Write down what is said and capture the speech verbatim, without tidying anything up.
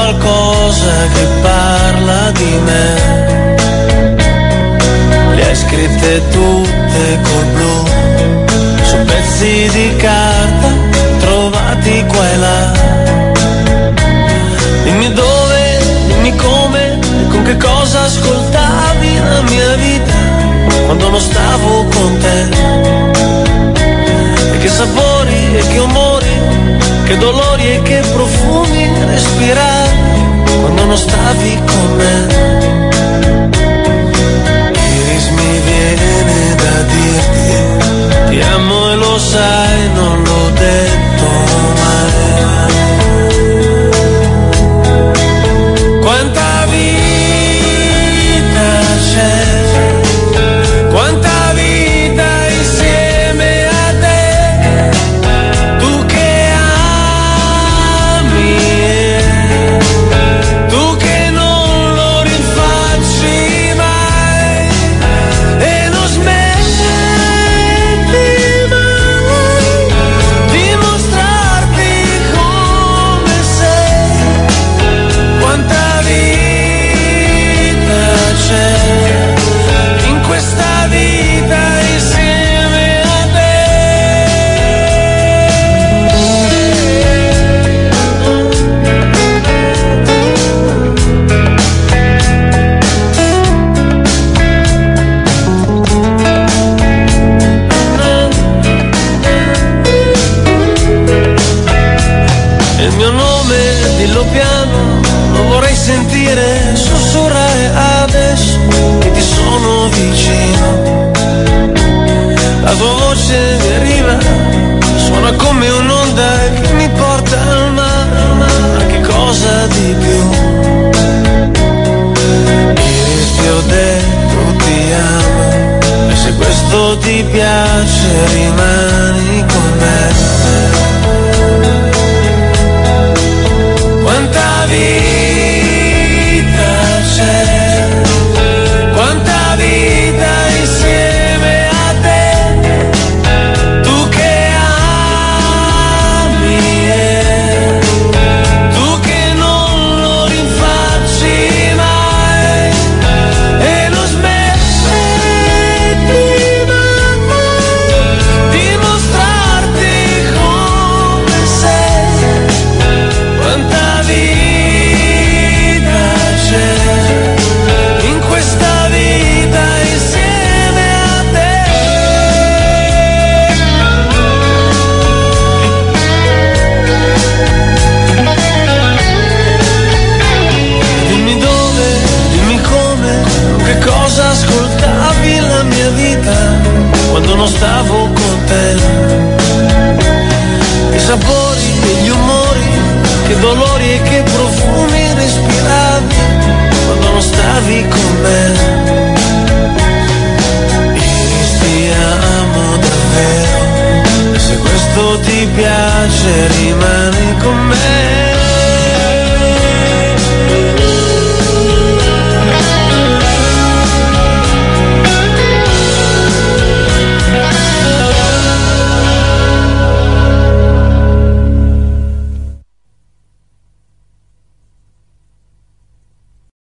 qualcosa che parla di me. Le hai scritte tutte col blu su pezzi di carta trovati qua e là. Dimmi dove, dimmi come, con che cosa ascoltavi la mia vita quando non stavo con te. E che sapori e che umori, che dolori e che profumi respiravi quando non stavi con me. Iris, mi viene da dirti ti amo e lo sai, non l'ho detto mai. Quanta vita c'è, quanta vita insieme a te, tu che ami, tu che non lo rinfacci mai e non smetti mai di mostrarti come sei. Quanta vita c'è in questa vita insieme a te. Il mio nome, dillo piano, lo vorrei sentire sussurrare adesso che ti sono vicino. La tua voce mi arriva, suona come un'onda che mi porta al mare, ma che cosa di più. Iris, ti ho detto ti amo, e se questo ti piace rimane.